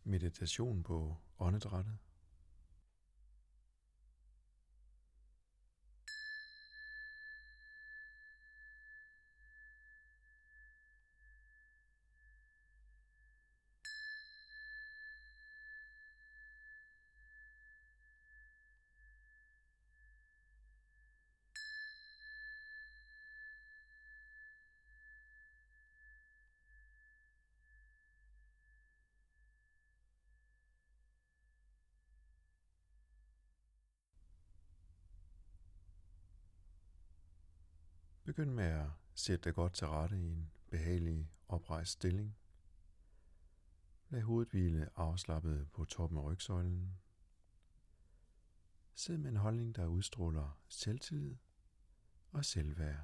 meditation på åndedrættet. Begynd med at sætte dig godt til rette i en behagelig oprejst stilling. Lad hovedet hvile afslappet på toppen af rygsøjlen. Sid med en holdning, der udstråler selvtillid og selvværd.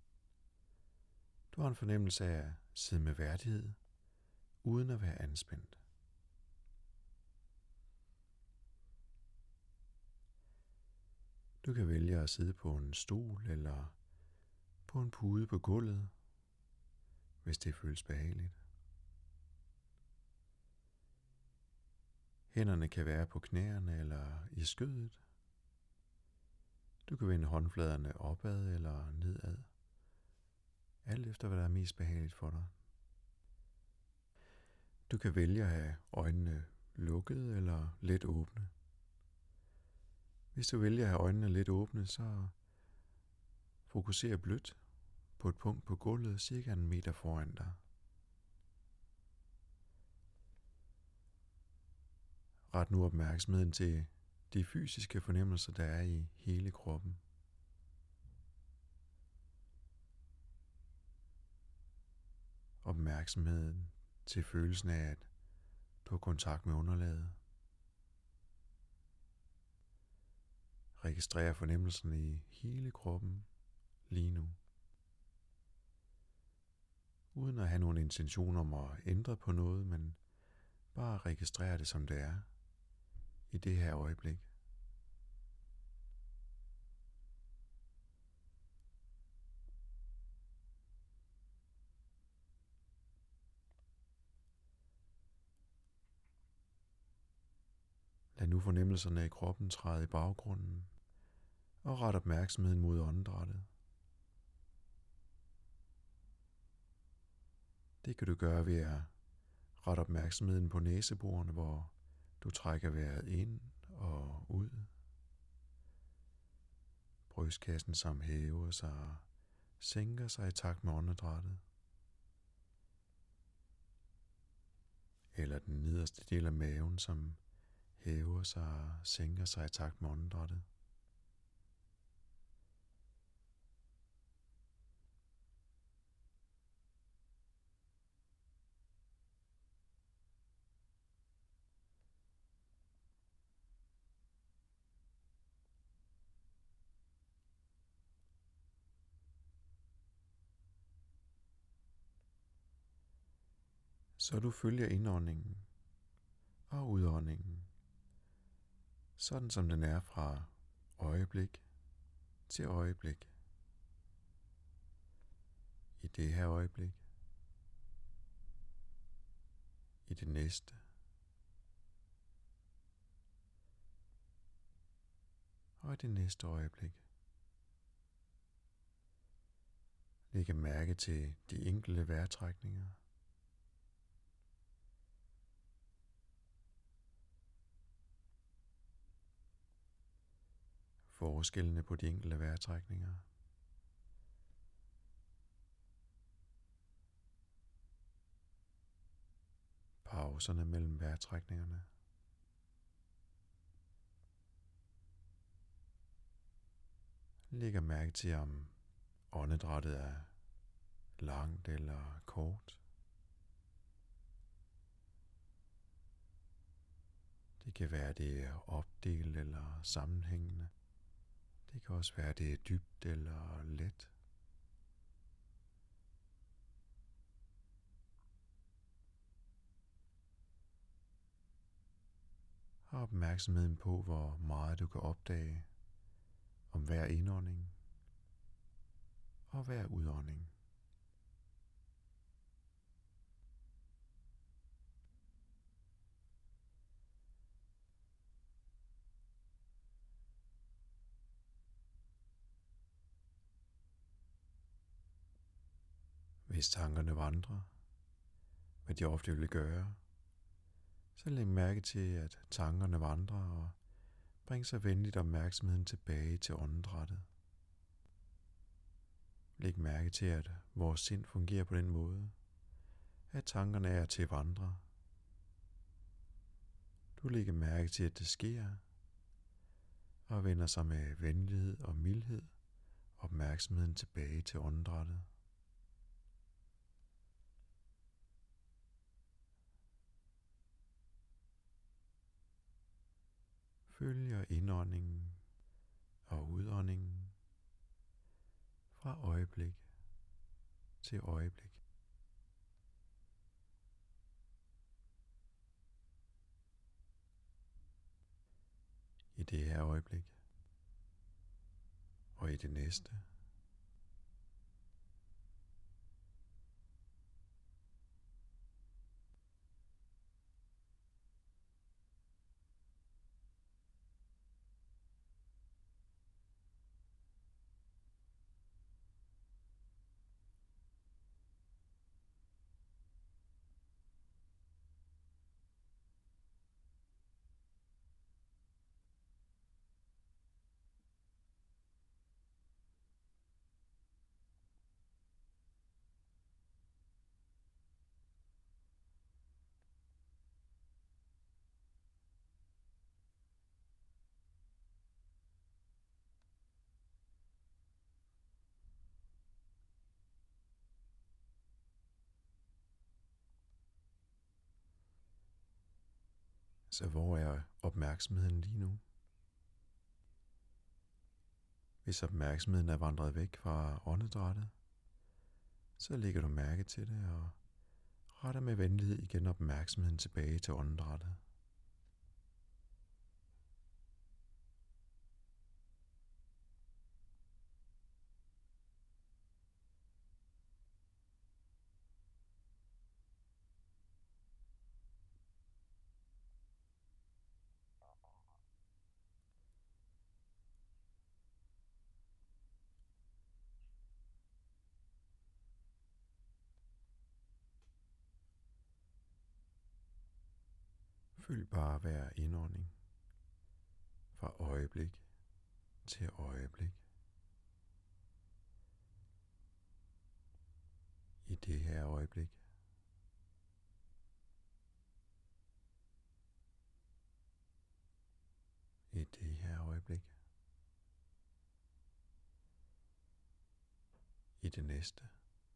Du har en fornemmelse af at sidde med værdighed, uden at være anspændt. Du kan vælge at sidde på en stol eller på en pude på gulvet, hvis det føles behageligt. Hænderne kan være på knæerne eller i skødet. Du kan vende håndfladerne opad eller nedad, alt efter hvad der er mest behageligt for dig. Du kan vælge at have øjnene lukkede eller lidt åbne. Hvis du vælger at have øjnene lidt åbne, så fokuser blødt på et punkt på gulvet cirka 1 meter foran dig. Ret nu opmærksomheden til de fysiske fornemmelser, der er i hele kroppen. Opmærksomheden til følelsen af, at du har kontakt med underlaget. Registrer fornemmelserne i hele kroppen lige nu. Uden at have nogen intention om at ændre på noget, men bare registrere det som det er i det her øjeblik. Lad nu fornemmelserne i kroppen træde i baggrunden og ret opmærksomheden mod åndedrættet. Det kan du gøre ved at rette opmærksomheden på næseborene, hvor du trækker vejret ind og ud. Brystkassen som hæver sig og sænker sig i takt med åndedrættet. Eller den nederste del af maven, som hæver sig og sænker sig i takt med åndedrættet. Så du følger indåndingen og udåndingen, sådan som den er fra øjeblik til øjeblik. I det her øjeblik, i det næste, og i det næste øjeblik. Læg mærke til de enkelte vejrtrækninger. Forskellene på de enkelte vejrtrækninger. Pauserne mellem vejrtrækningerne. Læg mærke til, om åndedrættet er langt eller kort. Det kan være, det er opdelt eller sammenhængende. Det kan også være, det er dybt eller let. Har opmærksomheden på, hvor meget du kan opdage om hver indånding og hver udånding. Hvis tankerne vandrer, hvad de ofte vil gøre, så læg mærke til, at tankerne vandrer, og bring så venligt opmærksomheden tilbage til åndedrættet. Læg mærke til, at vores sind fungerer på den måde, at tankerne er til at vandre. Du lægger mærke til, at det sker, og vender sig med venlighed og mildhed opmærksomheden tilbage til åndedrættet. Følger indåndingen og udåndingen fra øjeblik til øjeblik. I det her øjeblik og i det næste. Så hvor er opmærksomheden lige nu? Hvis opmærksomheden er vandret væk fra åndedrættet, så lægger du mærke til det og retter med venlighed igen opmærksomheden tilbage til åndedrættet. Følg bare hver indånding fra øjeblik til øjeblik. I det her øjeblik. I det her øjeblik. I det næste.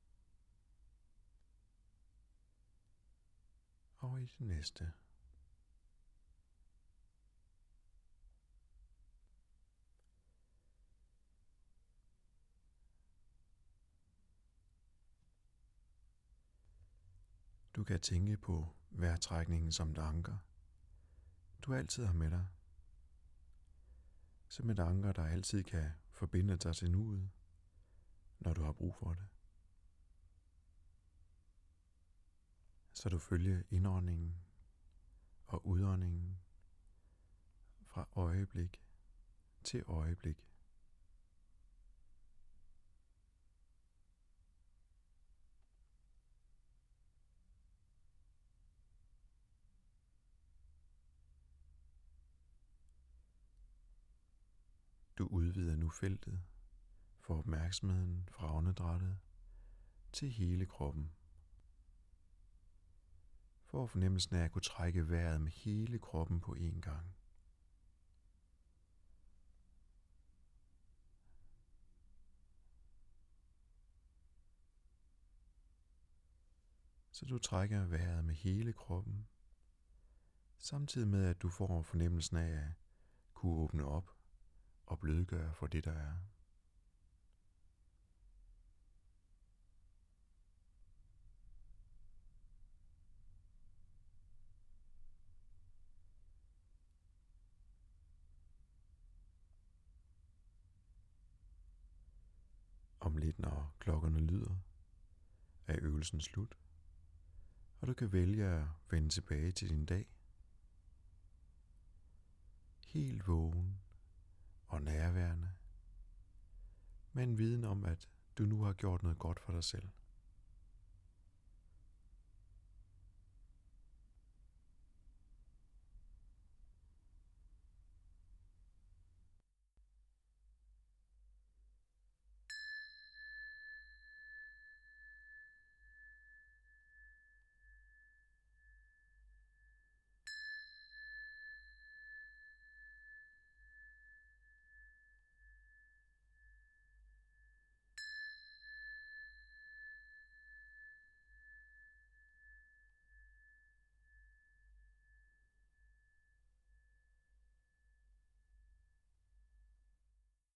Og i det næste. Du kan tænke på vejrtrækningen som et anker, du altid har med dig. Som et anker, der altid kan forbinde dig til nuet, når du har brug for det. Så du følger indåndingen og udåndingen fra øjeblik til øjeblik. Du udvider nu feltet for opmærksomheden fra åndedrættet til hele kroppen. For fornemmelsen af at kunne trække vejret med hele kroppen på én gang. Så du trækker vejret med hele kroppen, samtidig med at du får fornemmelsen af at kunne åbne op og blødgøre for det der er. Om lidt, når klokkerne lyder, er øvelsen slut, og du kan vælge at vende tilbage til din dag. Helt vågen og nærværende, med en viden om, at du nu har gjort noget godt for dig selv.